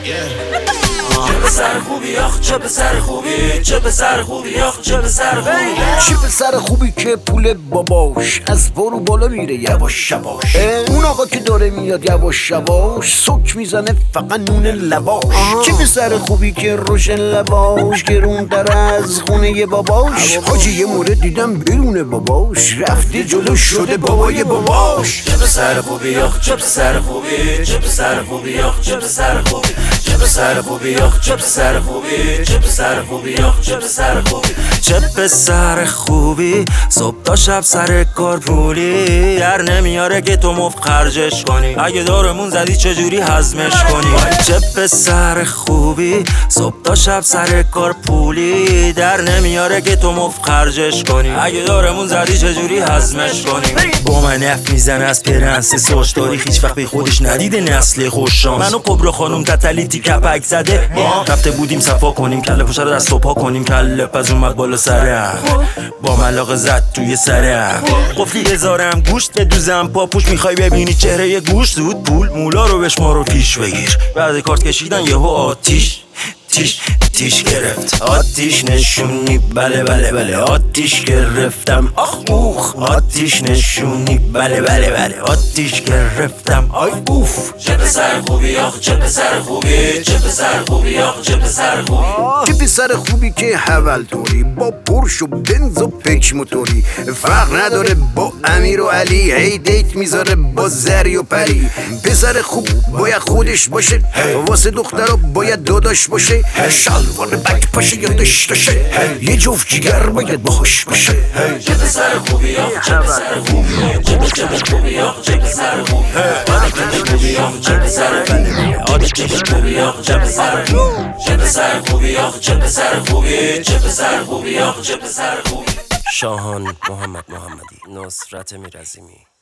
چه پسر خوبی آخ چه پسر خوبی، چه پسر خوبی آخ چه پسر خوبی. چه پسر خوبی که پول باباش از برو بالا میره یواش یواش. اون آقا که داره میاد یواش یواش سک میزنه فقط نون لباش. چه پسر خوبی که روشن لباش گرون در از خونه باباش. حاجی یه مورد دیدم بیرون باباش رفته جلو شده بابای باباش. چه پسر خوبی آخ چه پسر خوبی، چه پسر خوبی آخ چه پسر خوبی، چه پسر خوبی آخ چه پسر خوبی، چه پسر خوبی آخ چه پسر خوبی. چه پسر خوبی صبح تا شب سر کار پولی در نمیاره که تو مفت خرجش کنی. اگه دارمون زدی چجوری هضمش کنی. چه پسر خوبی صبح تا شب سر کار پولی در نمیاره که تو مفت خرجش کنی. اگه دارمون زدی چجوری هضمش کنی. با من اف میزنه از پرنسس خوش تاریخ هیچ وقت به خودش ندیده نسل خوششانس. منو کبرا خانوم تتلیتی کپک زده رفته بودیم صفا کنیم کله پوشه رو دست و پا کنیم. کله پز اومد بالا سرم با ملاقه زد توی سرم. قفلی هزارم گوشت بدوزم پاپوش. میخوای ببینی چهره یه گوشت زود پول مولا رو بشمار و پیش بگیر. بعد کارت کشیدن یهو آتیش تیش گرفت. آتیش نشونی بله بله بله آتیش گرفتم. آخ اوخ آتیش نشونی بله بله بله آتیش گرفتم. آی اوف. چه پسر خوبی آخ چه پسر خوبی، چه پسر خوبی آخ چه پسر خوبی. چه پسر خوبی که حولتوری با پرش و بنز و پک موتوری. فرق نداره با امیر و علی هی دیت میذاره با زری و پری. پسر خوب باید خودش باشه واسه دخترا باید داداش باشه. شلوار بک پاشه یادش داشه یه جفت جگر باید باهاش باشه. چه پسر خوبی آخ چه پسر خوبی، چه پسر خوبی آخ چه پسر خوبی، چه خوبی آخ چه پسر خوبی، چه خوبی آخ چه پسر خوبی. چه پسر خوبی آخ چه پسر خوبی، چه پسر خوبی آخ چه پسر خوبی. شاهان محمدی، نصرت میرزیمی.